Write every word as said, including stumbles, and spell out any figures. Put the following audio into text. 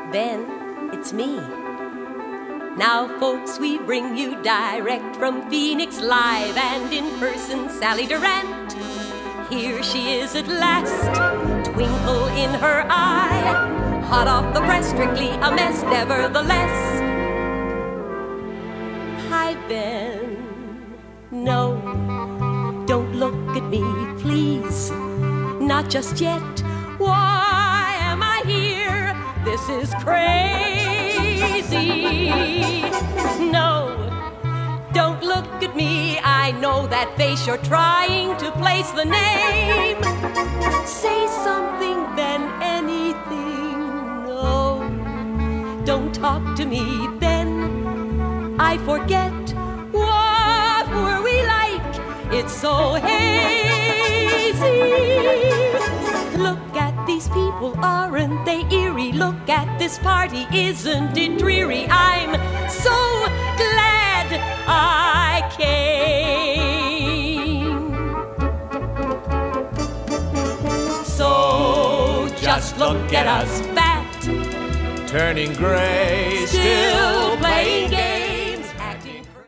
Ben, it's me. Now, folks, we bring you direct from Phoenix live and in person, Sally Durant. Here she is at last, twinkle in her eye, hot off the press, strictly a mess, nevertheless. Hi, Ben. No, don't look at me, please. Not just yet. Why am I here? This is crazy. No, don't look at me. I know that face. You're trying to place the name. Say something, then anything. No, don't talk to me, then I forget. What were we like? It's so hazy. Look at these people, aren't they eerie? Look at this party, isn't it dreary? I'm so glad I came. So just look at us, fat, turning gray, still